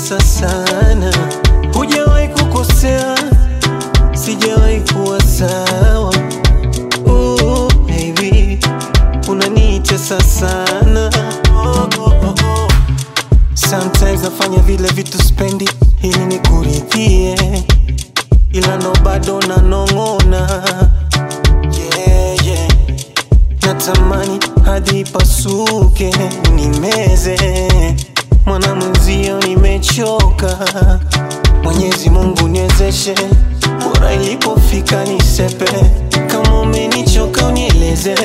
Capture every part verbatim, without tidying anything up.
unaninyanyasa sana. Hujawahi kukosea, sijawahi kuwa sawa. Oh baby, unanitesa sana. Oh, oh, oh, oh. Sometimes nafanya vile vitu spendi ili nikuridhie, ila no bado nanong'ona. Yeah, yeah. Natamani hadi pasuke nimeze, mwana mwenzio nimechoka. Mwenyezi Mungu niwezeshe, bora ilipofika nisepe. Kama umenichoka unieleze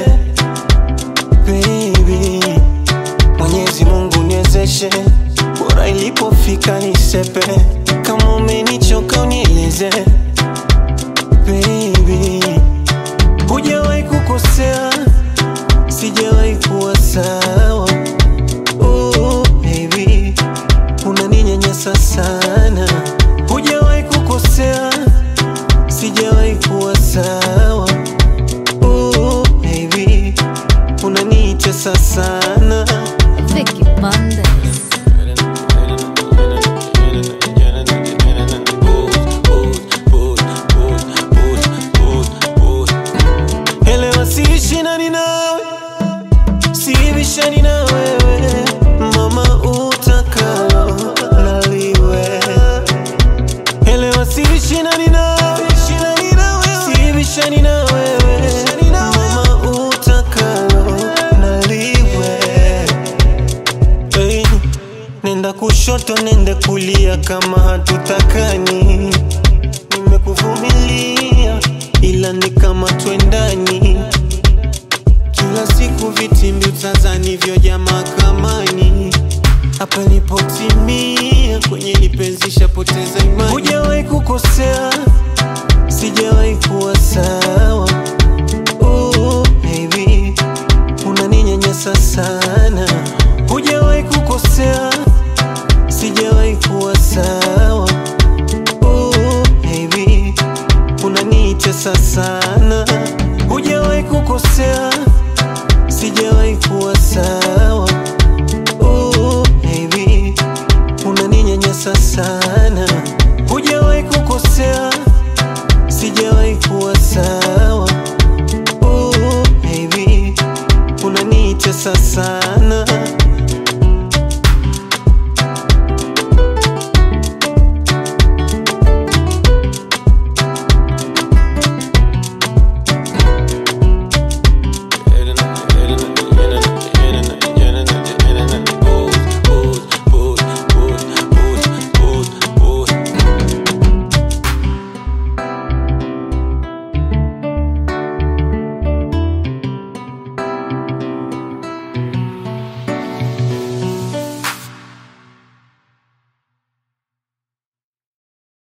baby. Mwenyezi Mungu niwezeshe, bora ilipofika nisepe. Kama umenichoka unieleze baby. Hujawahi kukosea, sijawahi kuwa sawa. Oh baby, unaninyanyasa sana. Hujawahi kukosea, sijawahi kuwa sawa. Oh baby, unanitesa sana. Vicky Bandes. Elewa siishi nani nawe, siibishani na wewe. Mama utakalo naliwe. Elewa siishi nani nawe, siibishani na wewe. Mama utakalo naliwe. Hey, nenda kushoto nende kulia kama hatutakani. Nimekuvumilia ila ni kama twendani. Kila siku vitimbi utazani vyoja mahakamani. Hapa nipotimia kwenye lipenzi shapoteza imani. Hujawahi kukosea, sijawahi kuwa sawa.